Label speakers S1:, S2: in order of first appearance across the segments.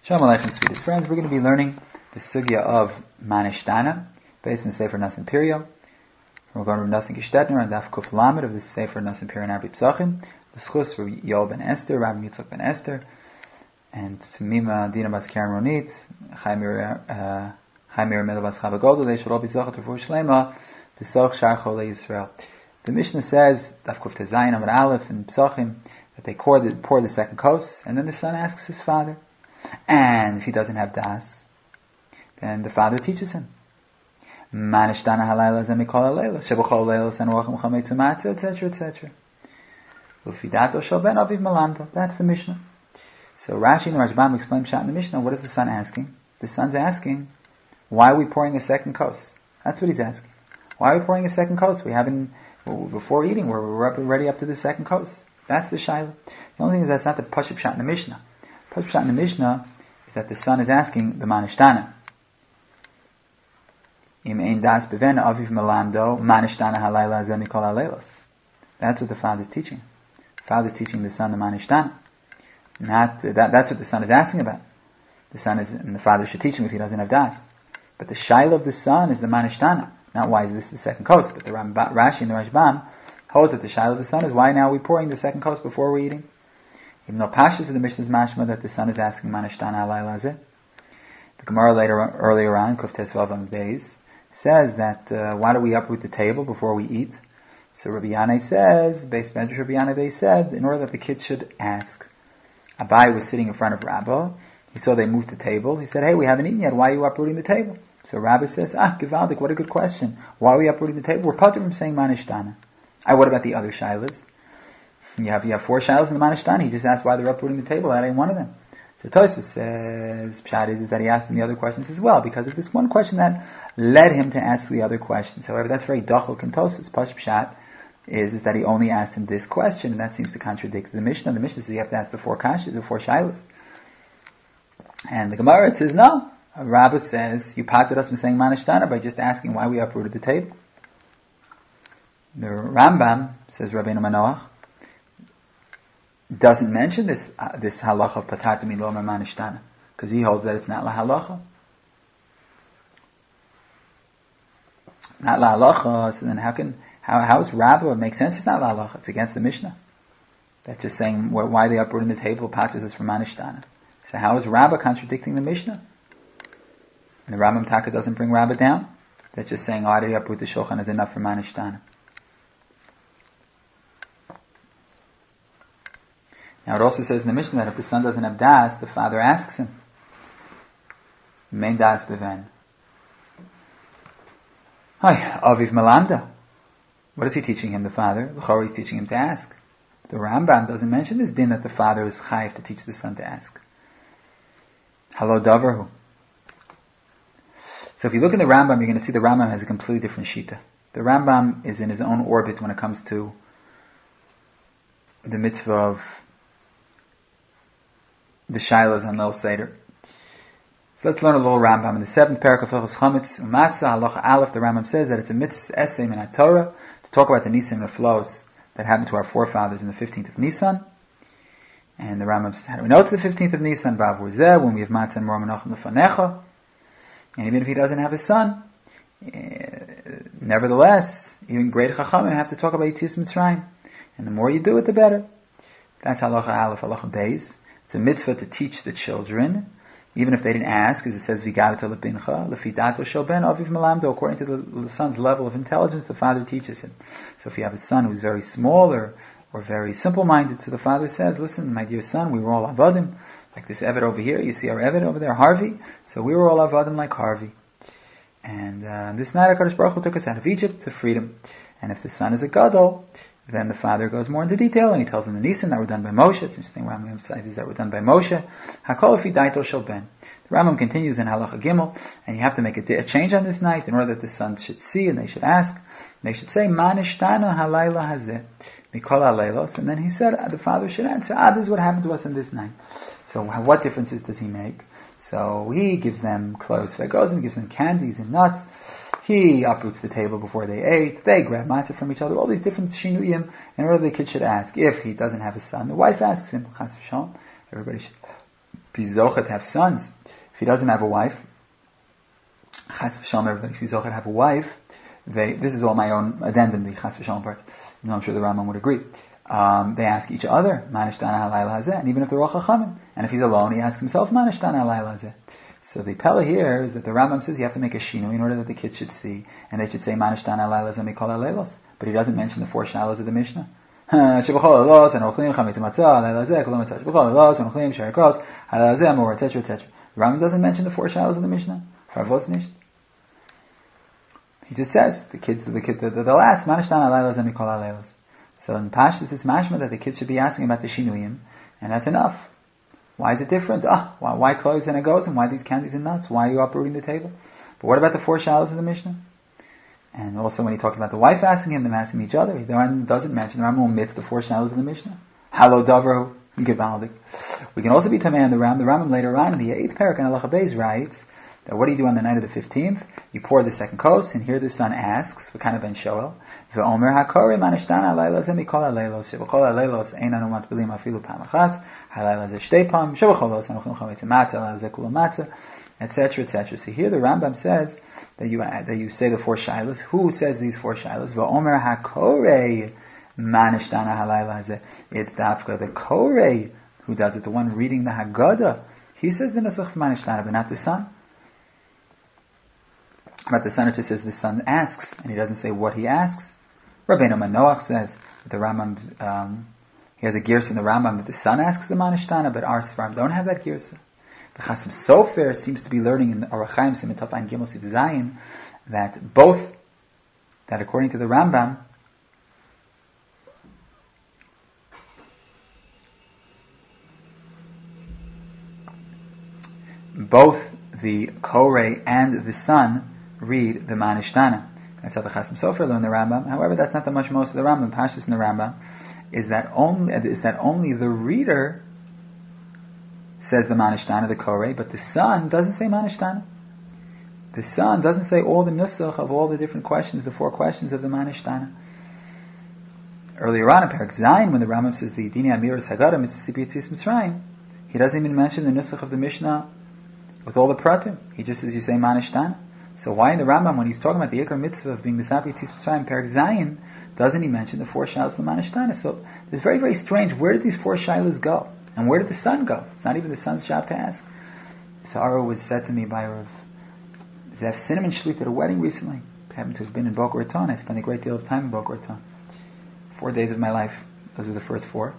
S1: Shalom Aleichem, sweetest friends. We're going to be learning the sugya of Manishtana, based in the Sefer Nas Imperial. We're going to Nas Gestetner and Daf Kuf Lamed of the Sefer Nas Imperial and Arbi Psachim. The Schus for Yoel ben Esther, Rabbi Yitzchak ben Esther, and Tumima Dina Bas Karen Ronit, Chaimir Melo Bas Chava Goldel. They should all be Zachat Refuah Shlema, B'Soch Shar Cholei Yisrael. The Mishnah says, Daf Kuf Tezayin Amar Aleph in Psachim, that they pour the second kos, and then the son asks his father. And if he doesn't have das, then the father teaches him. Manishtana halayla zemikol halayla, shebachol halayla sanwachem chametz matzah, etc., etc. Ufidato shel ben aviv malanda. That's the Mishnah. So Rashi and the Rashbam explain Pshat in the Mishnah. What is the son asking? The son's asking, why are we pouring a second kos? That's what he's asking. Why are we pouring a second kos? Before eating, we're ready up to the second kos. That's the shaila. The only thing is that's not the Pashup Pshat in the Mishnah. Pashup in the Mishnah is that the son is asking the Manishtana. Im ein das beven aviv melamdo Manishtana halayla zemikol halaylos. That's what the father is teaching. The father is teaching the son the Manishtana. That's what the son is asking about. And the father should teach him if he doesn't have das. But the shaila of the son is the Manishtana. Not why is this the second kos, but the Rashi and the Rashbam holds that the shaila of the son is why now are we pouring the second kos before we're eating? Even though Pashas of the Mishnah's mashma that the son is asking Manishtana halayla zeh. The Gemara earlier on, Kuf Tes Vav Amud Beis, says that why do we uproot the table before we eat? So Rabbi Yanai says, based on Rabbi Yanai, they said, in order that the kids should ask. Abai was sitting in front of Rabbah. He saw they moved the table. He said, hey, we haven't eaten yet. Why are you uprooting the table? So Rabbah says, Givaldik, what a good question. Why are we uprooting the table? We're part from saying Manishtana. What about the other shilas? You have four shilas in the Manishtana. He just asked why they're uprooting the table. That ain't one of them. So Tosfos says, Pshat is that he asked him the other questions as well, because of this one question that led him to ask the other questions. However, that's very dachok in Tosfos. Pshat is that he only asked him this question, and that seems to contradict the Mishnah. The Mishnah says you have to ask the four kashas, the four shilas. And the Gemara says, no. Rabbah says, you parted us from saying Manishtana by just asking why we uprooted the table. The Rambam, says Rabbeinu Manoach, doesn't mention this halacha of patartu min lo Manishtana, because he holds that it's not la halacha. Not la halacha, so then how is Rabbah make sense? It's not la halacha, it's against the Mishnah. That's just saying why they uprooting the table, patas is from Manishtana. So how is Rabbah contradicting the Mishnah? And the Rambam Taka doesn't bring Rabbah down. That's just saying, why did he uproot the shulchan is enough for Manishtana. Now it also says in the Mishnah that if the son doesn't have das, the father asks him. Mein das beven. Hi, aviv melamda. What is he teaching him, the father? L'chorah he's teaching him to ask. The Rambam doesn't mention this din that the father is chayiv to teach the son to ask. Halo davarhu. So if you look in the Rambam, you're going to see the Rambam has a completely different shita. The Rambam is in his own orbit when it comes to the mitzvah of the shilas on Leil Seder. So let's learn a little Rambam. In the 7th parak of Hilchos Chametz Umatzah Halacha Aleph, the Rambam says that it's a mitzvah essay in Torah to talk about the Nisim and the flows that happened to our forefathers in the 15th of Nisan. And the Rambam says, how do we know it's the 15th of Nisan? Ba'avur zeh, when we have matzah and mor menachem lefanecha. And even if he doesn't have a son, nevertheless, even great chachamim have to talk about Yetzias Mitzrayim. And the more you do it, the better. That's Halacha Aleph, Halacha Beis. It's a mitzvah to teach the children, even if they didn't ask, as it says, V'garata lebincha, lefidato shel ben aviv melamdo. According to the son's level of intelligence, the father teaches him. So if you have a son who's very small or very simple-minded, so the father says, listen, my dear son, we were all avadim, like this Eved over here, you see our Eved over there, Harvey, so we were all avadim like Harvey. And this night HaKadosh Baruch Hu took us out of Egypt to freedom. And if the son is a gadol, then the father goes more into detail, and he tells him the Nisim that were done by Moshe. It's interesting, Rambam emphasizes that were done by Moshe. Hakol fi daito shel ben. The Rambam continues in Halacha Gimel, and you have to make a change on this night in order that the sons should see, and they should ask. They should say, Manishtana halayla hazeh, mikol halaylos. And then he said, the father should answer, this is what happened to us on this night. So what differences does he make? So he gives them clothes, vegozim, gives them candies and nuts. He uproots the table before they ate. They grab matzah from each other. All these different shinuyim. And order the kid should ask. If he doesn't have a son, the wife asks him. Chas v'shalom. Everybody should be zocher to have sons, if he doesn't have a wife, chas v'shalom, everybody, if he's zocher to have a wife, this is all my own addendum, the chas v'shalom part. I'm sure the Rambam would agree. They ask each other, Manishtana halayla hazeh, and even if they're all chachamim, and if he's alone, he asks himself, Manishtana halayla hazeh. So the pella here is that the Rambam says you have to make a shinu in order that the kids should see, and they should say Manishtana halayla hazeh mikol halaylos. But he doesn't mention the 4 shalos of the Mishnah. Shebachol and ochlim chametz matzah halayla hazeh kol matzah shebachol and ochlim sherekos halayla hazeh more etc. etc. The Rambam doesn't mention the 4 shalos of the Mishnah. Farvos nicht. He just says they'll ask Manishtana halayla hazeh mikol halaylos. So in Pashtus it's mashma that the kids should be asking about the shinuyim, and that's enough. Why is it different? Why clothes and egos, and why these candies and nuts? Why are you uprooting the table? But what about the 4 shalos of the Mishnah? And also when he talked about the wife asking him, them asking each other, he doesn't mention, the Rambam omits the 4 shalos of the Mishnah. Halo Davro, Givaldik. We can also be tamei on the Rambam. The Rambam later on in the 8th parak in Halacha Beis writes that what do you do on the night of the 15th? You pour the second kos, and here the son asks, v'kana ben Shoel, v'omer hakore manishtana halayla zeh mikol halaylos, shebachol halaylos einanu matbilim afilu pam achas, halayla zeh shtei pam, shebacholos anochim chametz matzah, halayla zeh kula matzah, etc., etc. So here the Rambam says that you say the 4 shilas. Who says these 4 shilas? V'omer hakore manishtana halayla zeh. It's dafka the kore who does it, the one reading the Haggadah. He says the nusach manishtana, but not the son. But the son, it just says the son asks, and he doesn't say what he asks. Rabbeinu Manoach says that the Rambam, he has a girsa in the Rambam that the son asks the Manishtana, but our Sfarim don't have that girsa. The Chasim Sofer seems to be learning in the Orach Chaim Simitov Ein Gimel Sif Zayin that according to the Rambam, both the Koreh and the son read the Manishtana. That's how the Chasim Sofer learn the Rambam. However, that's not the much most of the Rambam. Pashtus in the Rambam is that only the reader says the Manishtana, the Koreh, but the son doesn't say Manishtana. The son doesn't say all the nusach of all the different questions, the 4 questions of the Manishtana. Earlier on in Parak Zayin, when the Rambam says the Dini Amiras Haggadah Mitzvah Yitzis Mitzrayim, he doesn't even mention the nusach of the Mishnah with all the pratim. He just says you say Manishtana. So why in the Rambam, when he's talking about the Ikar Mitzvah of being the Sabri Yitzis Mitzrayim, Parak Zayin, doesn't he mention the 4 shalos of the Manishtana? So it's very, very strange. Where did these 4 shalos go? And where did the son go? It's not even the son's job to ask. So Ara was said to me by Rav Zev Cinnamon Shlit at a wedding recently. I happened to have been in Boca Raton. I spent a great deal of time in Boca Raton. 4 days of my life. Those were the first 4.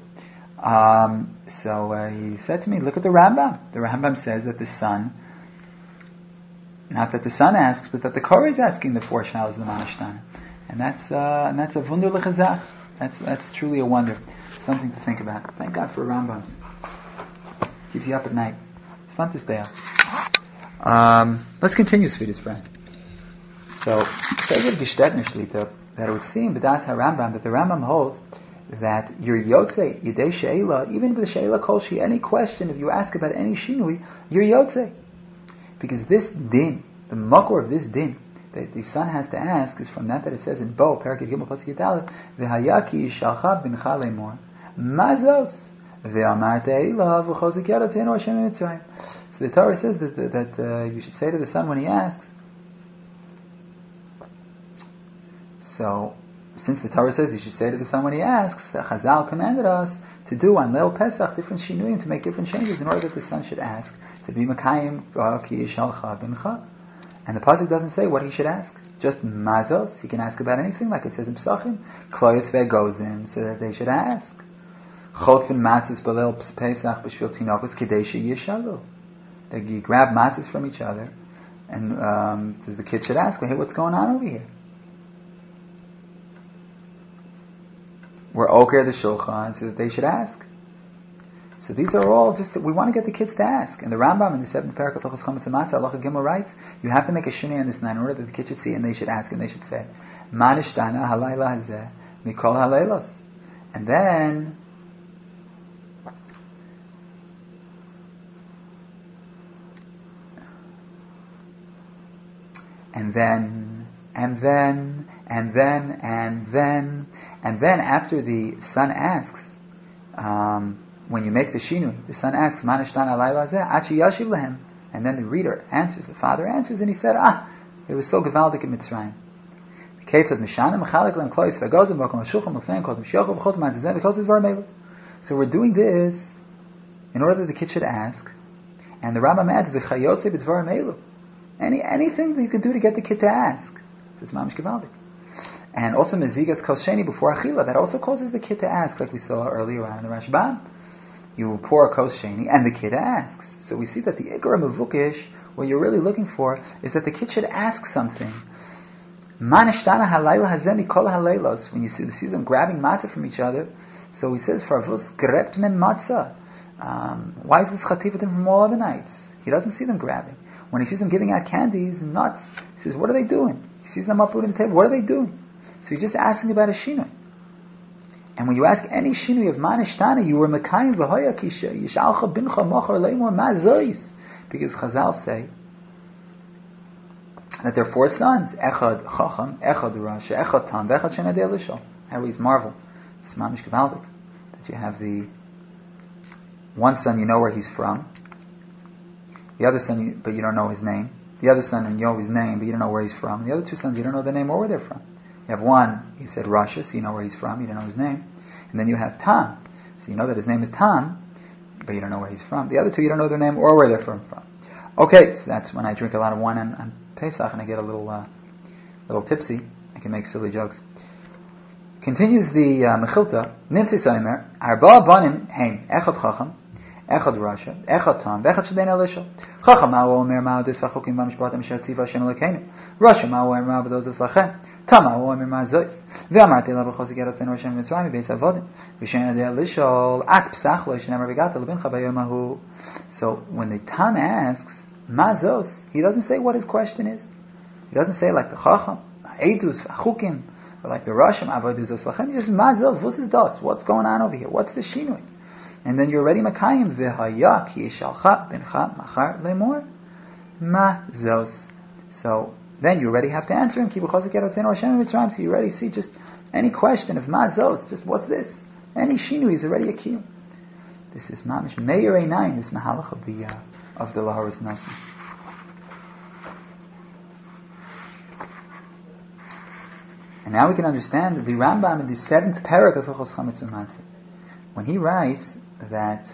S1: So he said to me, look at the Rambam. The Rambam says that the son, not that the son asks, but that the Korah is asking the 4 shalos of the Manishtana. And that's a wunder l'chazach. That's truly a wonder. Something to think about. Thank God for Rambams. Keeps you up at night. It's fun to stay up. Let's continue, sweetest friends. So, Gestetner Shlita, that it would seem, B'das HaRambam, that the Rambam holds that your Yotze, Yidei She'ela, even with She'ela Kolshi, any question, if you ask about any Shinui, you're Yotze. Because this din, the makor of this din, that the son has to ask, is from that it says in Bo, Parakid Gimel Pasuk Yudalef, V'hayaki Shalcha B'ncha Lemor, Mazos, V'amarte Eilav, V'chozik Yadot Zeinu Hashem Mitzrayim. So the Torah says that you should say to the son when he asks. So, since the Torah says you should say to the son when he asks, Chazal commanded us to do on Leil Pesach different shinuyim, to make different changes in order that the son should ask, to be Makayim Ki Shalcha B'ncha. And the pasuk doesn't say what he should ask. Just mazos. He can ask about anything, like it says in Pesachim. Kloyos ve'gozim, so that they should ask. Chotfin matzis b'leil pesach b'shvil tinokos kedei she'yishalu. They grab matzis from each other, and so the kid should ask, hey, what's going on over here? We're oker the shulchan, so that they should ask. So these are all just, we want to get the kids to ask. And the Rambam in the 7th parak of Hilchos Chametz Matzah, Halacha Gimel writes, you have to make a shuni on this in order that the kids should see, and they should ask, and they should say, Manishtana halayla hazeh mikol halaylos. And then, after the son asks, when you make the shinui, the son asks, "Ma nishtana halayla hazeh?" Achi yashiv lehem, and then the reader answers, the father answers, and he said, it was so gevaldik in Mitzrayim. So we're doing this in order that the kid should ask, and the Rambam adds, "V'chayotze b'dvarim elu." Anything that you can do to get the kid to ask. It's mamish gevaldik. And also mezigas kos sheni before achila, that also causes the kid to ask, like we saw earlier on in the Rashbam. You pour a kos sheni, and the kid asks. So we see that the ikar mevukish, what you're really looking for, is that the kid should ask something. When you see them grabbing matzah from each other, so he says, "Farvus grept men matzah." Why is this chativatim from all other nights? He doesn't see them grabbing. When he sees them giving out candies and nuts, he says, "What are they doing?" He sees them uprooting the table. What are they doing? So he's just asking about a shinui. And when you ask any shinui of manishtana, you were mekayim v'hoya kisha yishalcha bincha mochar leimor mazois, because Chazal say that there are 4 sons: echad chacham, echad rasha, echad tam, v'echad shenadei lishol. How we marvel. It's mamish gevaldik that you have the one son, you know where he's from. The other son, but you don't know his name. The other son, and you know his name, but you don't know where he's from. The other 2 sons, you don't know their name or where they're from. You have one, he said Rasha, so you know where he's from, you don't know his name. And then you have Tam, so you know that his name is Tam, but you don't know where he's from. The other 2, you don't know their name or where they're from. Okay, so that's when I drink a lot of wine on Pesach and I get a little tipsy. I can make silly jokes. Continues the Mechilta, Nimtzi Saimer, Arba Banim Heim, Echad Chacham, Echad Rasha, Echad Tam, Vechad Shadei Elisha. Chacham Ma'u Omer Ma'u Dis Vachukim V'Mishpatim Asher Tziva Hashem Elokeinu. Rasha Ma'u Omer Ma'u B'Dozos Lachem. Tam Ma'u Omer Ma'u Zois. Ve'amarti Ela B'Chos Yigerat Tzenu Hashem Mitzrayim Beis Avodim. V'Shen Adei Elishol Ak Psach Lo Yishenem Ravigata L'Bincha B'Yom Hahu. So when the Tam asks Mazos, he doesn't say what his question is. He doesn't say like the Chacham, Eidus, Vachukim, or like the Rasham Avodah Lachem. He just Mazos. What's his dos? What's going on over here? What's the shinui? And then you're already makayim v'haya ki yishalcha bincha machar lemor mazos. So then you already have to answer him. Ki b'chozik yeratzenu Hashem mitzrayim. So you already see just any question of mazos. Just what's this? Any shinui is already a kiyum. This is mamish meir einayim. This mahalach of the Laharas Nasi. And now we can understand the Rambam in the 7th parak of Hilchos Chametz U'Matzah, when he writes that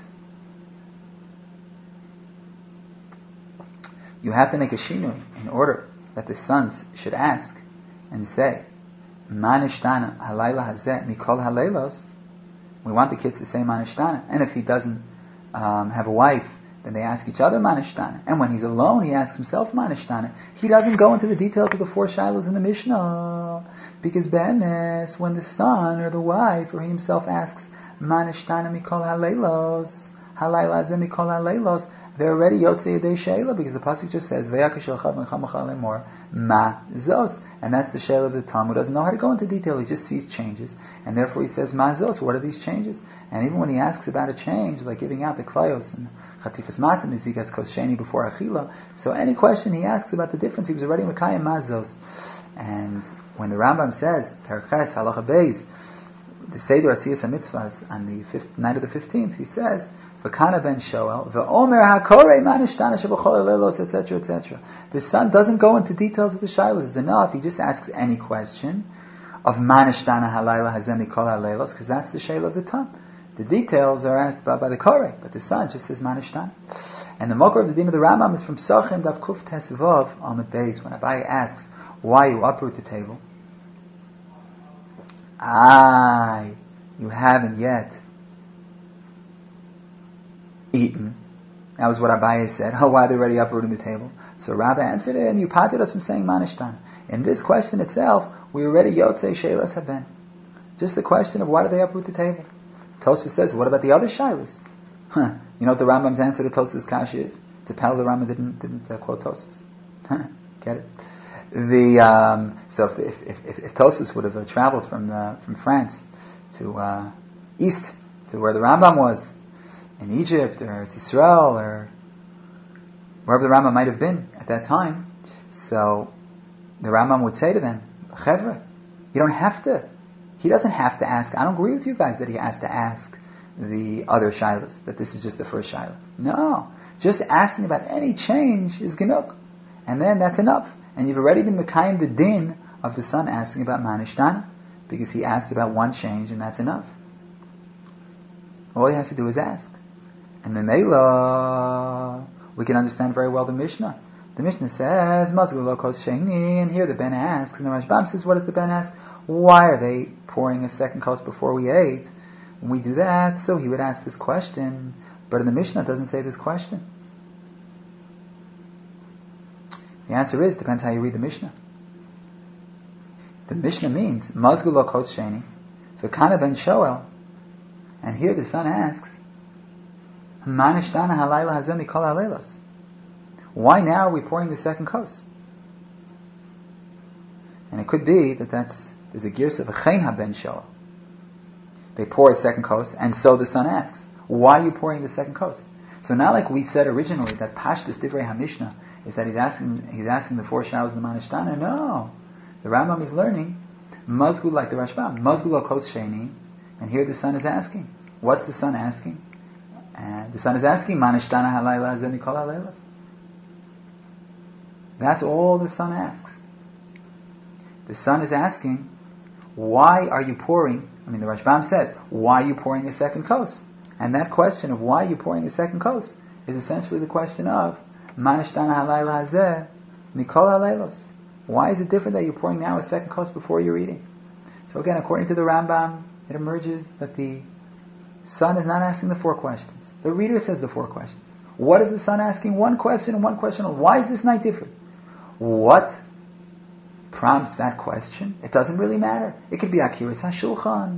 S1: you have to make a shinui in order that the sons should ask and say, "Ma nishtana halayla hazeh mikol halaylos." We want the kids to say "Ma nishtana," and if he doesn't have a wife, then they ask each other "Ma nishtana." And when he's alone, he asks himself "Ma nishtana." He doesn't go into the details of the 4 shilos in the Mishnah, because be'emes, when the son or the wife or he himself asks Ma nishtana mikol halaylos, halayla hazeh mikol halaylos, they're already yotzei yedei sheila, because the pasuk just says ve'yakash elchav mincha machal lemor ma zos, and that's the sheila of the Talmud. Who doesn't know how to go into detail, he just sees changes, and therefore he says ma zos. What are these changes? And even when he asks about a change, like giving out the klayos and chatifas matzah and zikas kos sheni before achila, so any question he asks about the difference, he was already mekayim ma zos. And when the Rambam says Perek Ches halacha beis, the Seder Asiyas HaMitzvahs on the night of the 15th, he says, V'kana ben Shoel, V'omer ha'korei manishtana sheb'chol lelos, etc., etc. The son doesn't go into details of the shilas. It's enough. He just asks any question of manishtana halayla hazeh mikol halelos, because that's the shayla of the tam. The details are asked by the korei, but the son just says manishtana. And the mokor of the din of the Rambam is from Psachim Daf Kuf Tesvav Amud Beis. When Abaye asks, why you uproot the table? You haven't yet eaten. That was what Abaye said. Why are they already uprooting the table? So Rabbi answered him, you parted us from saying manishtan. In this question itself, we already yotzei sheilas haben. Just the question of why do they uproot the table? Tosfos says, what about the other sheilas? You know what the Rambam's answer to Tosfos' kasha is? It's a pal the Rambam didn't quote Tosfos. Get it? So if Tosfos would have traveled from France to east to where the Rambam was in Egypt or Israel or wherever the Rambam might have been at that time, so the Rambam would say to them, Chevra, you don't have to. He doesn't have to ask. I don't agree with you guys that he has to ask the other shilas, that this is just the first shilah. No. Just asking about any change is genug. And then that's enough. And you've already been mekayim the din of the son asking about manishtana, because he asked about one change and that's enough. All he has to do is ask. And then we can understand very well the Mishnah. The Mishnah says, Mazgu lo kos sheni, and here the Ben asks, and the Rashbam says, what does the Ben ask? Why are they pouring a second kos before we ate? When we do that, so he would ask this question, but in the Mishnah it doesn't say this question. The answer is, depends how you read the Mishnah. The Mishnah means, Mazgu lo kos sheni, v'kana ben shoel, and here the son asks, Manishtana halayla hazeh mikol halaylos. Why now are we pouring the second kos? And it could be that there's a girs of a chen haben shoel. They pour a second kos, and so the son asks, why are you pouring the second kos? So not like we said originally that Pashtus Divrei HaMishnah is that he's asking the four showers of the Manishtana. No. The Rambam is learning Mazgu like the Rashbam. Mazgu lo kos sheni, and here the son is asking. What's the son asking? And the son is asking, Manishtana halayla hazeh mikol halaylos. That's all the son asks. The son is asking, why are you pouring? The Rashbam says, why are you pouring a second kos? And that question of why are you pouring a second kos is essentially the question of Manishtana halayla hazeh mikol halaylos. Why is it different that you're pouring now a second kos before you're eating? So again, according to the Rambam, it emerges that the son is not asking the four questions. The reader says the four questions. What is the son asking? One question and one question. Why is this night different? What prompts that question? It doesn't really matter. It could be Akiras HaShulchan.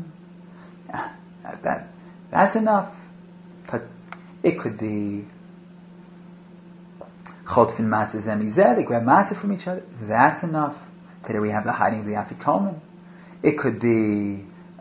S1: That's enough. But it could be Chodfin Matzah Zemizeh. They grab matzah from each other. That's enough. Today we have the hiding of the Afikomen. It could be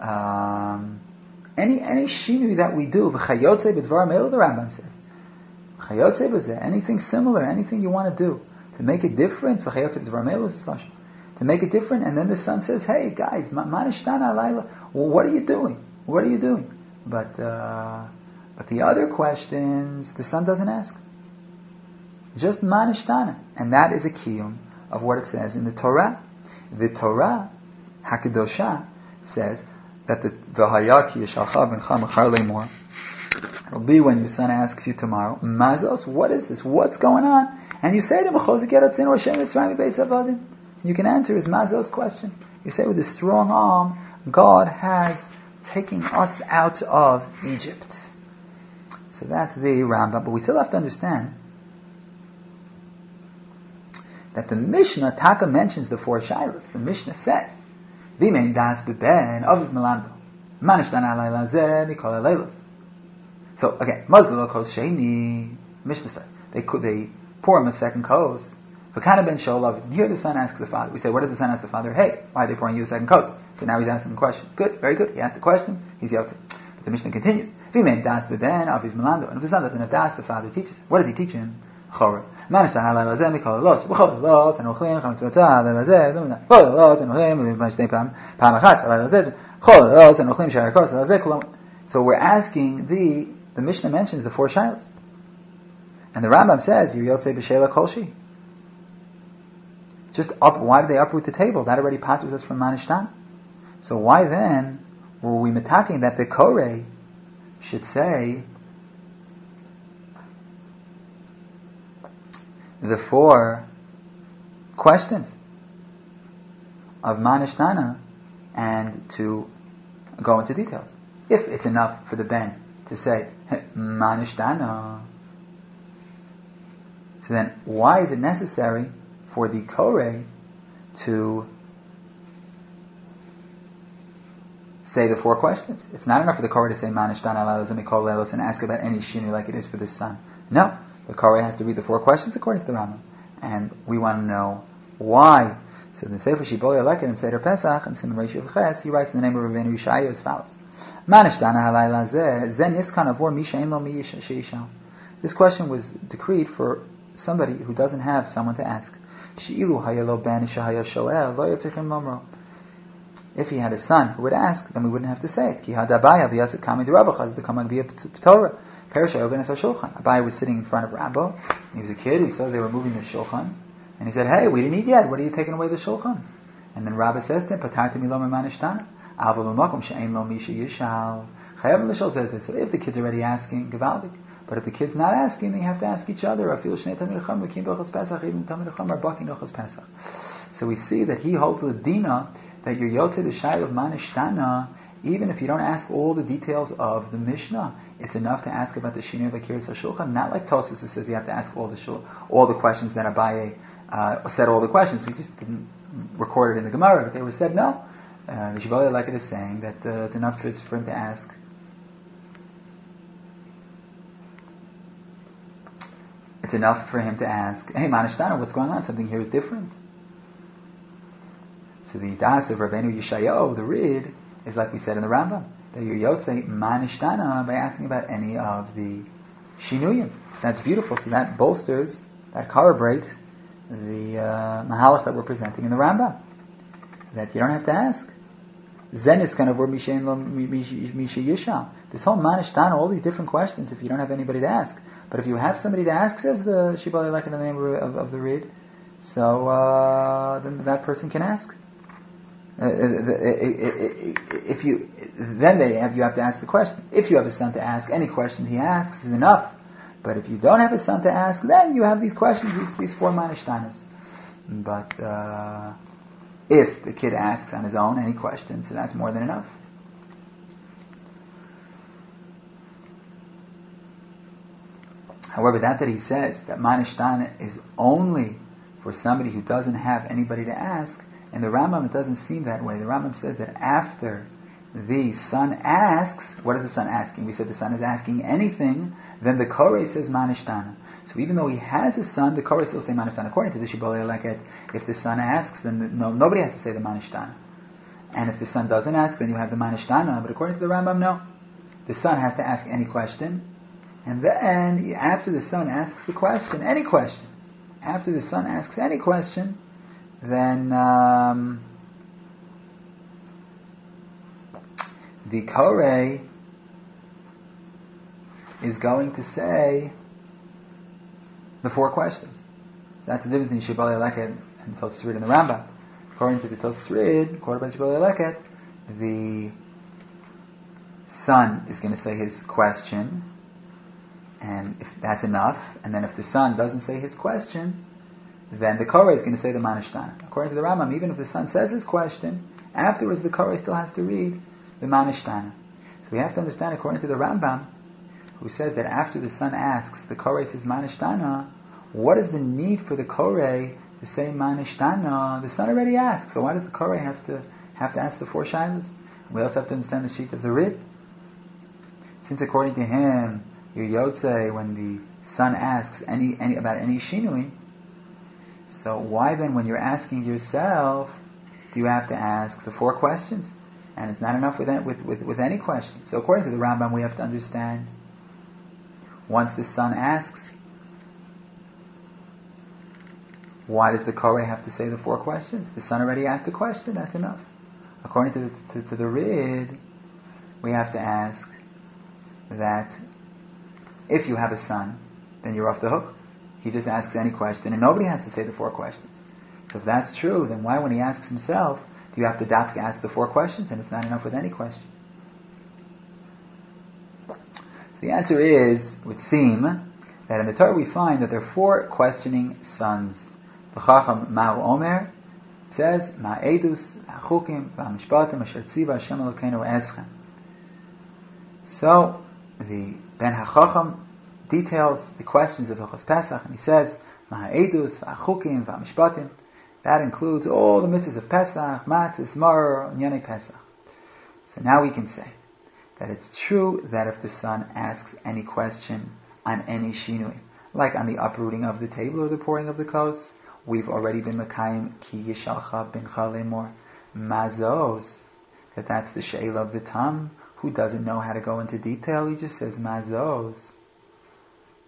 S1: any shinui that we do. V'chayotze b'dvar me'il, the Rambam says. V'chayotze b'zeh, anything similar, anything you want to do to make it different. V'chayotze b'dvar me'il is a to make it different. And then the son says, "Hey guys, manishtana alayla. Well, what are you doing? What are you doing?" But the other questions, the son doesn't ask. Just manishtana, and that is a kiyum of what it says in the Torah. The Torah Hakadosha says that the V'hayaki yishalcha bencha machar lemor. It'll be when your son asks you tomorrow, Mazos, what is this? What's going on? And you say to him, you can answer his Mazos question. You say with a strong arm, God has taken us out of Egypt. So that's the Rambam. But we still have to understand that the Mishnah Taka mentions the four shilas. The Mishnah says, V'mein das b'ben aviv melando. Manishtan alayla zeh mikol halaylos. So again, Mazgu lo kos sheni. Mishnah says they pour him a second kos. V'kana ben sholav. And here the son asks the father. We say, what does the son ask the father? Hey, why are they pouring you a second kos? So now he's asking the question. Good, very good. He asked the question. He's yelling. But the Mishnah continues. V'mein das b'ben aviv melando. And if the son doesn't have das, the father teaches. What does he teach him? Chorah. Manishtan halayla zeh mikol halaylos. V'chol halaylos and ochlim chametz matzah halayla zeh. Chol halaylos and ochlim v'mashtei pam achas halayla zeh. Chol halaylos and ochlim shar kos halayla zeh kulam. So we're asking the Mishnah mentions the four shilas. And the Rambam says, Yiryotzei b'sheila kolshi. Just up, why did they uproot the table? That already patters us from Manishtan. So why then were we metaking that the Koreh should say the four questions of Manishtana and to go into details? If it's enough for the Ben to say Manishtana, so then why is it necessary for the Koreh to say the four questions? It's not enough for the Koreh to say Manishtana alaylos and mikol halaylos and ask about any shinu like it is for the son. No, the Koreh has to read the four questions according to the Rambam, and we want to know why. So the Sefer Shibbolei Aleket and Seder Pesach and Simon Reish Ches, he writes in the name of Rabbeinu Yishaya as follows: Manishtana halayla zeh niskan avor mi she'en lo mi she'ishal. This question was decreed for somebody who doesn't have someone to ask. She'ilu hayalo ben shehaya shoel lo yotzichem mamro. If he had a son who would ask, then we wouldn't have to say it. Ki hadabaya biyasit kami d'Rabba, the command be a Torah. Abai was sitting in front of Rabba. He was a kid. He saw they were moving the shulchan, and he said, "Hey, we didn't eat yet. What are you taking away the shulchan?" And then Rabba says to him, "Patarti mi lo me'manishtana, avol u'makom she'ein lo misha yishal." Chayav l'shul says this. So if the kid's already asking, gewaldig. But if the kid's not asking, they have to ask each other. Afil shnei tamid chacham v'kim b'chos pesach, even tamid chacham are baking b'chos pesach. So we see that he holds the dina that you're yotze the shayl of manishtana, even if you don't ask all the details of the Mishnah. It's enough to ask about the Shinui of Akiras HaShulchan, not like Tosfos who says you have to ask all the questions that Abaye said all the questions. We just didn't record it in the Gemara, but they were said no. The Shibbolei Leket is saying that it's enough for him to ask. It's enough for him to ask, hey Manishtana, what's going on? Something here is different. So the Das of Rabbeinu Yeshayahu, the Rid, is like we said in the Rambam, that you're Yotze Manishtana by asking about any of the Shinuyim. That's beautiful. So that bolsters, that corroborates the Mahalach that we're presenting in the Rambam. That you don't have to ask. Zen is kind of where Misha Yishal. This whole Manishtana, all these different questions, if you don't have anybody to ask. But if you have somebody to ask, says the Shibbolei Leket in the name of the Rid, so then that person can ask. If you have to ask the question. If you have a son to ask, any question he asks is enough. But if you don't have a son to ask, then you have these questions, these four manishtanas. But if the kid asks on his own any question, so that's more than enough. However, that he says that manishtana is only for somebody who doesn't have anybody to ask. In the Rambam, it doesn't seem that way. The Rambam says that after the son asks, what is the son asking? We said the son is asking anything, then the Koreh says Manishtana. So even though he has a son, the Koreh still say Manishtana. According to the Shibbolei Leket, if the son asks, then nobody has to say the Manishtana. And if the son doesn't ask, then you have the Manishtana. But according to the Rambam, no. The son has to ask any question. And then, after the son asks the question, any question, after the son asks any question, then the Koreh is going to say the four questions. So that's the difference in Shibbolei Leket and Tosfos Rid and the Rambam. According to the Tosfos Rid, quoted by Shibbolei Leket, the son is going to say his question, and if that's enough, and then if the son doesn't say his question, then the Koreh is going to say the Manishtana. According to the Rambam, even if the son says his question, afterwards the Koreh still has to read the Manishtana. So we have to understand, according to the Rambam, who says that after the son asks, the Koreh says Manishtana, what is the need for the Koreh to say Manishtana? The son already asked, so why does the Koreh have to ask the four shaylas? We also have to understand the sheet of the Rid. Since according to him, your Yotze, when the son asks any about any Shinui, so why then, when you're asking yourself, do you have to ask the four questions? And it's not enough with any question. So according to the Rambam, we have to understand, once the son asks, why does the Koreh have to say the four questions? The son already asked a question, that's enough. According to the Rid, we have to ask that if you have a son, then you're off the hook. He just asks any question, and nobody has to say the four questions. So if that's true, then why, when he asks himself, do you have to dafka ask the four questions, and it's not enough with any question? So the answer is, would seem, that in the Torah we find that there are four questioning sons. V'chacham Ma'u Omer, it says, Ma'edus, Achukim, V'amishpatim, Asher Tziva, Hashem Elokeinu Eschem. So, the Ben HaChacham details the questions of Hilchos Pesach, and he says, Ma'edus, Achukim, V'amishpatim. That includes all the mitzvahs of Pesach, Matzis, Maror, and Yonei Pesach. So now we can say that it's true that if the son asks any question on any shinui, like on the uprooting of the table or the pouring of the kos, we've already been Mekayim Ki Yishalcha Bincha Lemor Mazos, that's the she'ela of the Tam, who doesn't know how to go into detail, he just says Mazos.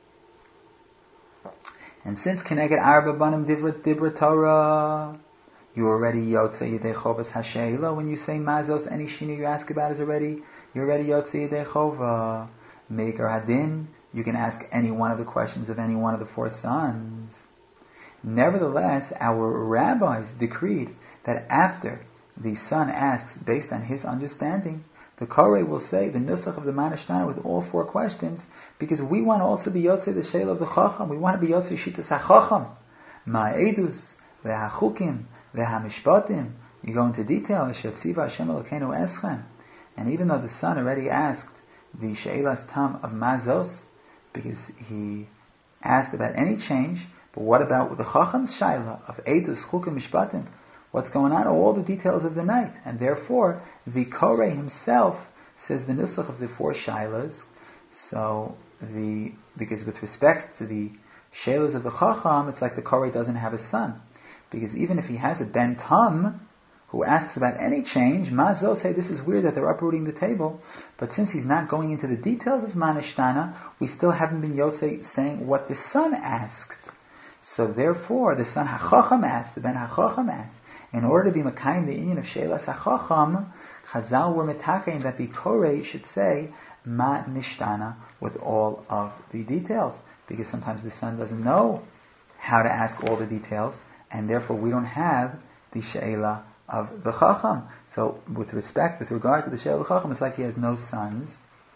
S1: And since Keneged Arba Banim Dibra Torah, You already Yotze Yedei Chovas Hasheila. When you say Mazos, any Shinu you ask about is already, you're already Yotze Yedei Chova. Meikar Hadin, you can ask any one of the questions of any one of the four sons. Nevertheless, our rabbis decreed that after the son asks based on his understanding, the Koreh will say the Nusach of the Manishtana with all four questions, because we want to also be Yotze the Sheila of the Chacham. We want to be Yotze Shitas HaChacham. Ma'edus, ve'hachukim, ve'hamishpatim. You go into detail, Shetziva Hashem Elokeinu Eschem. And even though the son already asked the Sheilas Tam of Mazos, because he asked about any change, but what about the Chacham's Shaila of Edus, Chukim, Mishpatim? What's going on? All the details of the night. And therefore, the Koreh himself says the Nusach of the four Shailas. So, because with respect to the Shailas of the Chacham, it's like the Koreh doesn't have a son. Because even if he has a Ben Tam, who asks about any change, Mazo say this is weird that they're uprooting the table, but since he's not going into the details of Manishtana, we still haven't been Yotze saying what the son asked. So therefore, the son HaChacham asked, the Ben HaChacham asked. In order to be Makayim the Inyan of Sheilas HaChacham, Chazal were metakein that the Koreh should say Ma Nishtana with all of the details, because sometimes the son doesn't know how to ask all the details, and therefore we don't have the Sheila of the Chacham. So with regard to the Sheila of the Chacham, it's like he has no sons,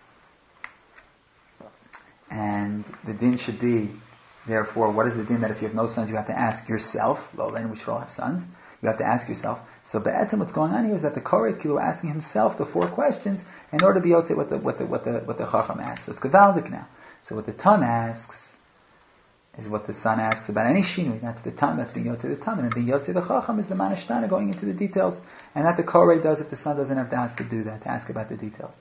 S1: and the din should be, therefore, what is the din that if you have no sons you have to ask yourself? Well, then we should all have sons. You have to ask yourself. So be'etzim, what's going on here is that the Koreh is asking himself the four questions in order to be Yotze what the Chacham asks. So it's Gevaldik now. So what the Tam asks is what the son asks about any Shinui. That's the Tam, that's being Yotze the Tam. And then being Yotze the Chacham is the Manishtana going into the details. And that the Koreh does if the son doesn't have das to do that, to ask about the details.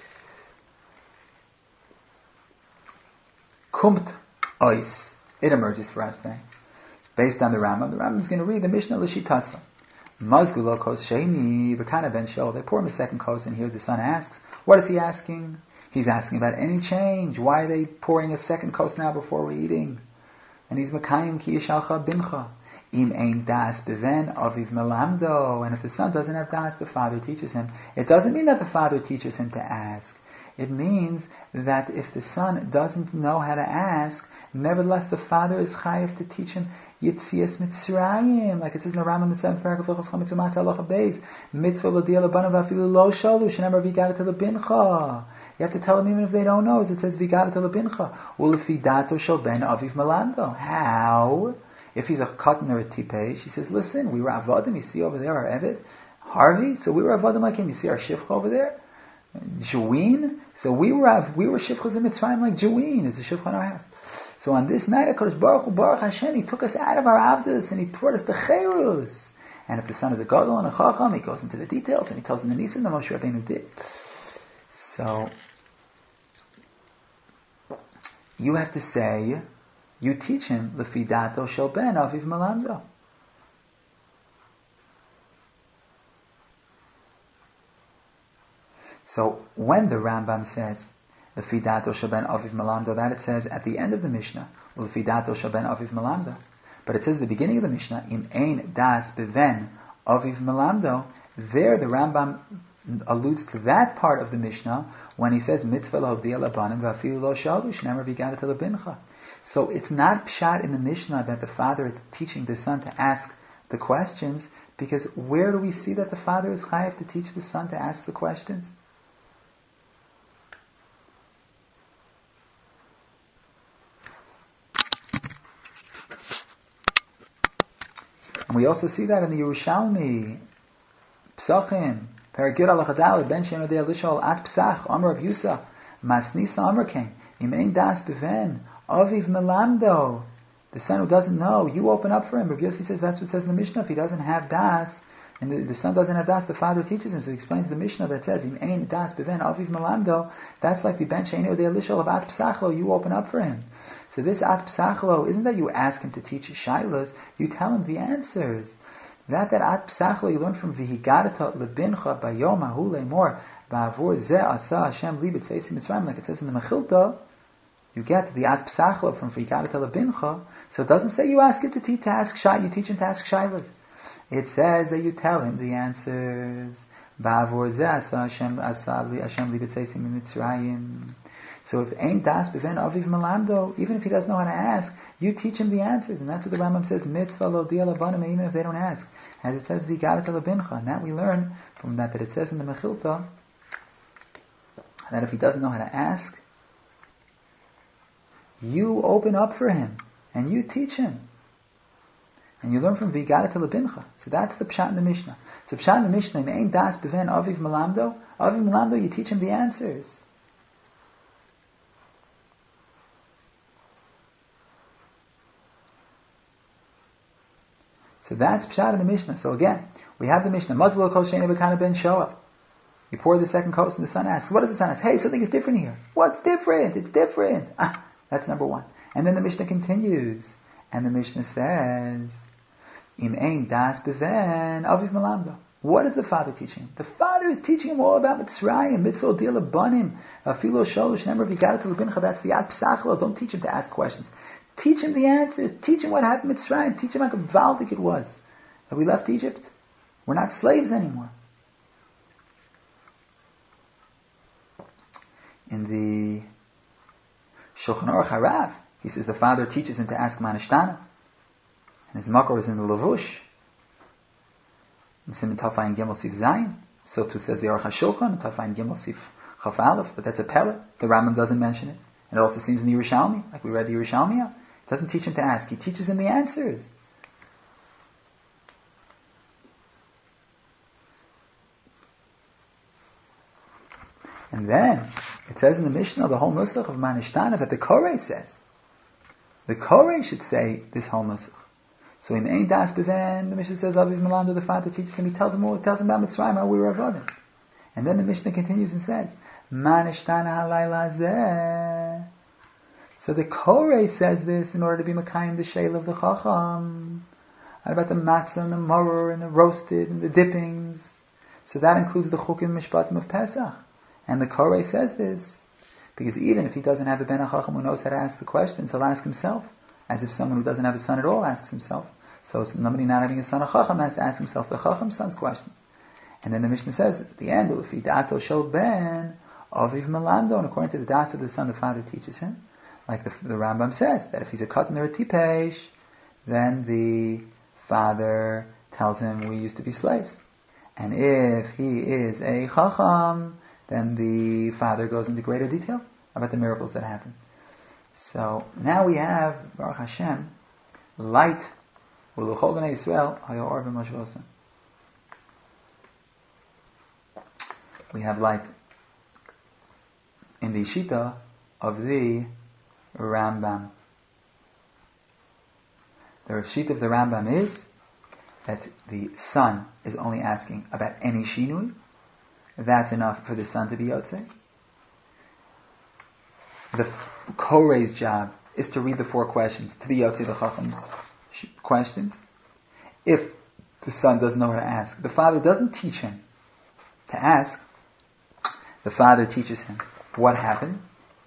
S1: Kumt Ois. It emerges for us today. Based on the Rambam is going to read the Mishnah L'Shitasa. Mazgulo kos sheini v'kana ben shol. They pour him a second kos, and here the son asks, what is he asking? He's asking about any change. Why are they pouring a second kos now before we're eating? And he's Makayim ki yishalcha bincha. Im ein das beven aviv melamdo. And if the son doesn't have das, the father teaches him. It doesn't mean that the father teaches him to ask. It means that if the son doesn't know how to ask, nevertheless the father is chayiv to teach him Yitzias Mitzrayim, like it says in the Rambam, the 7th paragraph, Mitzvah l'diya l'banav afilu lo sholu, shenemar v'gadato l'bincha. You have to tell them even if they don't know, as it says v'gadato l'bincha. U'lefi dato shel ben aviv malando. How? If he's a katan or a tipei, she says, listen, we were avodim, you see over there our Eved, Harvey, so we were avodim like him, you see our shifcha over there? Jewin, so we were shifchas in Mitzrayim like Jewin, is a shifcha in our house. So on this night, HaKadosh Baruch Hu, Baruch Hashem, He took us out of our avdus and He brought us the cherus. And if the son is a gadol and a chacham, he goes into the details and he tells him the nisim that Moshe Rabbeinu did. So you have to say, you teach him lefi dato shel ben aviv malamdo. So when the Rambam says lefi dato shel ben aviv malamdo, that it says at the end of the Mishnah, lefi dato shel ben aviv malamdo. But it says at the beginning of the Mishnah, im ein das beven aviv malamdo. There the Rambam alludes to that part of the Mishnah when he says mitzvah lo hodiya labanim v'afilu lo shalu shneimar v'gadato lebincha. So it's not pshat in the Mishnah that the father is teaching the son to ask the questions, because where do we see that the father is chayav to teach the son to ask the questions? And we also see that in the Yerushalmi, Psachim, Paragir al-Chadal, Ben Shem Odei Lishol, At Psach, Amr of Yusa, Masnisa Amr came, Yimein Das Beven, Aviv Melamdo, the son who doesn't know, you open up for him. Rabbi Yossi says that's what it says in the Mishnah. If he doesn't have Das, and the son doesn't have Das, the father teaches him. So he explains the Mishnah that says, Yimein Das Beven, Aviv Melamdo, that's like the Ben Shem Odei Lishol of At Psachlo, you open up for him. So this At Psachlo isn't that you ask him to teach Shailas, you tell him the answers. That At Psachlo you learn from V'higadata lebincha bayom hahu le'mor ba'avur ze asa Hashem li b'tzeisim Mitzrayim, like it says in the Mechilta, you get the At Psachlo from V'higadata lebincha. So it doesn't say you ask him to teach, you teach him to ask Shailas. It says that you tell him the answers. So if ain't das beven aviv malamdo, even if he doesn't know how to ask, you teach him the answers, and that's what the Rambam says. Mitzvah lo dia labanim, even if they don't ask, as it says v'garat labincha. And that we learn from that it says in the Mechilta that if he doesn't know how to ask, you open up for him and you teach him. And you learn from Vigada to Labincha. So that's the Pshat in the Mishnah. So Pshat in the Mishnah, Me'ein das beven aviv malamdo. Aviv malamdo, you teach him the answers. So that's Pshat in the Mishnah. So again, we have the Mishnah. Matzvah kol she'ein b'kana ben shoah. You pour the second course and the son asks, what does the son ask? Hey, something is different here. What's different? It's different. That's number one. And then the Mishnah continues. And the Mishnah says, Im ein das beven aviv malamdo. What is the father teaching him? The father is teaching him all about Mitzrayim, mitzvah deal abanim, afilo sholosh nemer v'garat l'bincha. That's the ad psachlo. Don't teach him to ask questions. Teach him the answers. Teach him what happened with Mitzrayim. Teach him how gewaltig it was that we left Egypt. We're not slaves anymore. In the Shulchan Aruch Harav, he says the father teaches him to ask Manishtana. And his makor is in the Lavush. In Siman Tafayin Gimel Sif Zayin. So too says the Aruch HaShulchan, Tafayin Gimel Sif Chaf Aleph. But that's a pella. The Rambam doesn't mention it. And it also seems in the Yerushalmi, like we read the Yerushalmi out. He doesn't teach him to ask. He teaches him the answers. And then, it says in the Mishnah, the whole Nusach of Manishtana, that the Korei says. The Korei should say this whole Nusach. So in Ein Das Beven, the Mishnah says, Aviv Malamdo, the father teaches him, he tells him about Mitzrayim, how we were avodim. And then the Mishnah continues and says, Manishtana halayla zeh. So the Korei says this in order to be Makayim the Sheil of the Chacham. About the matzah and the maror and the roasted and the dippings. So that includes the Chukim Mishpatim of Pesach. And the Korei says this because even if he doesn't have a Ben HaChacham who knows how to ask the questions, he'll ask himself, as if someone who doesn't have a son at all asks himself. So somebody not having a son of Chacham has to ask himself the Chacham's son's questions. And then the Mishnah says at the end, "Ufi da'ato shel ben aviv malamdo," and according to the das of the son, the father teaches him. Like the Rambam says that if he's a katan or a tipesh, then the father tells him we used to be slaves. And if he is a Chacham, then the father goes into greater detail about the miracles that happen. So now we have, Baruch Hashem, light. U'luchol b'nei Yisrael hayo or v'mashvosa. We have light in the Shita of the Rambam. The Shita of the Rambam is that the son is only asking about any shinui. That's enough for the son to be Yotzei. The Korei's job is to read the 4 questions, to be Yotzei the Chacham's questions. If the son doesn't know how to ask, the father doesn't teach him to ask. The father teaches him what happened.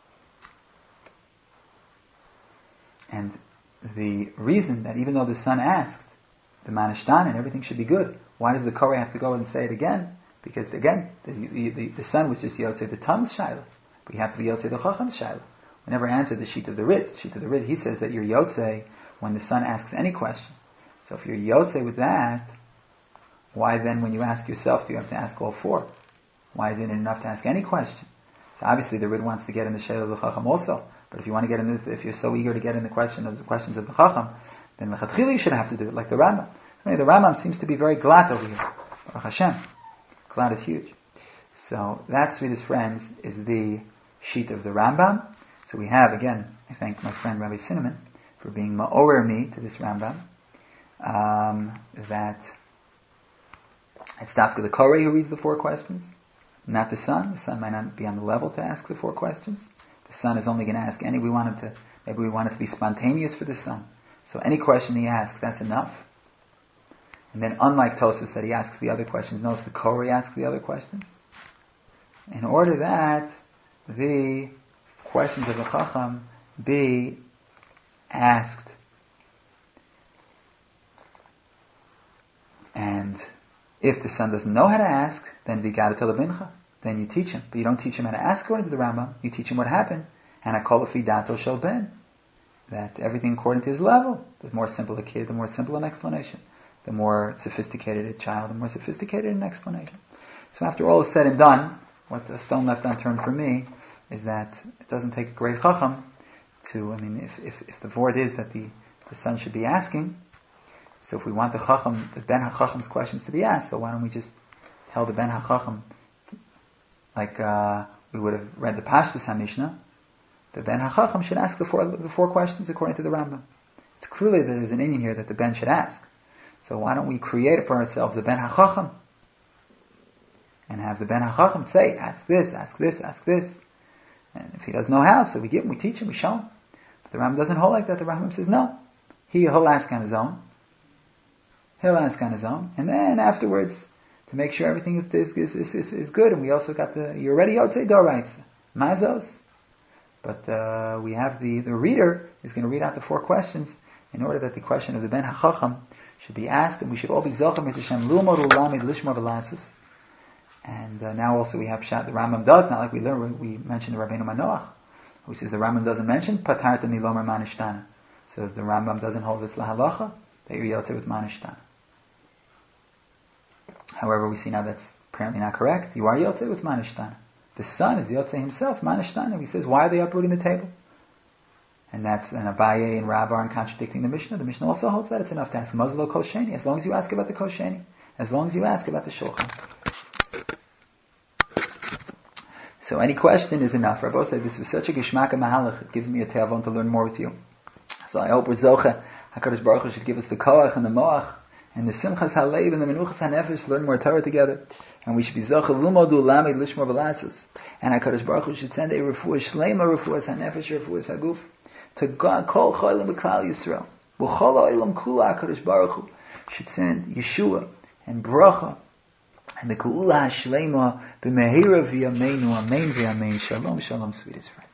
S1: And the reason that even though the son asked, the Manishtan and everything should be good, why does the Korei have to go and say it again? Because again, the son was just Yotzei the Tam's Shaila. But you have to be Yotzei the Chacham's Shaila. We never answered the Sheet of the Rit. Sheet of the Rit, he says that you're Yotzei when the son asks any question. So if you're Yotzei with that, why then when you ask yourself do you have to ask all 4? Why isn't it enough to ask any question? So obviously the Rit wants to get in the Shaila of the Chacham also. But if you want to get in if you're so eager to get in the questions of the Chacham, then Lechatchila you should have to do it like the Rambam. The Rambam seems to be very glad over here. Baruch Hashem. Glad is huge. So that, sweetest friends, is the sheet of the Rambam. So we have, again, I thank my friend Rabbi Cinnamon for being ma'orer me to this Rambam. That it's Dafka the Korei who reads the 4 questions, not the son. The son might not be on the level to ask the 4 questions. The son is only going to ask maybe we want it to be spontaneous for the son. So any question he asks, that's enough. And then unlike Tosfos that he asks the other questions, notice the Korei asks the other questions. In order that the questions of the Chacham be asked If the son doesn't know how to ask, then vigada telabincha. Then you teach him. But you don't teach him how to ask according to the Rambam. You teach him what happened. And I call it fidato shel ben. That everything according to his level. The more simple a kid, the more simple an explanation. The more sophisticated a child, the more sophisticated an explanation. So after all is said and done, what the stone left unturned for me is that it doesn't take a great chacham to, if the word is that the son should be asking, so if we want the Ben HaChacham's questions to be asked, so why don't we just tell the Ben HaChacham, like we would have read the Pashtus HaMishnah, the Ben HaChacham should ask the four questions according to the Rambam. It's clearly that there's an inyan here that the Ben should ask. So why don't we create for ourselves a Ben HaChacham and have the Ben HaChacham say, ask this, ask this, ask this. And if he doesn't know how, so we give him, we teach him, we show him. But the Rambam doesn't hold like that. The Rambam says, no. He'll ask on his own. He'll ask on his own. And then afterwards, to make sure everything is good, and we also got you're ready, Yotzei Doraisa. Mazos. But we have the reader is going to read out the four questions in order that the question of the Ben HaChacham should be asked, and we should all be Zochar Mitzvah Lumod Ulamid Lishma V'Lasus. And now also we have Pshat, the Rambam does, not like we learned, we mentioned the Rabbeinu Manoach, who says the Rambam doesn't mention Patarta Milomer Manishtana. So if the Rambam doesn't hold it's lahalacha, that you're yotzei with manishtana. However, we see now that's apparently not correct. You are yotzei with manishtana. The son is yotzei himself, manishtana. He says, why are they uprooting the table? And that's an Abaye and Rav aren't contradicting the Mishnah. The Mishnah also holds that it's enough to ask Mazlo Kosheni, as long as you ask about the Kosheni, as long as you ask about the Shulchan. So any question is enough. Rabbi said, this was such a geshmaka mahalach, it gives me a te'avon to learn more with you. So I hope we're zoche, HaKadosh Baruch Hu should give us the koach and the moach, and the simchas halev and the menuchas hanefesh, learn more Torah together. And we should be zoche lumodu lamed lishmor v'lasus. And HaKadosh Baruch Hu should send a refuah shlema, refuahs hanefesh, refuahs haguf, to God, kol cholim b'klal Yisrael. V'chol ha'olam kula HaKadosh Baruch Hu should send Yeshua and bracha, and the Geula Hashlema b'mehira v'yameinu, amen v'yamein, shalom, shalom, sweetest friend.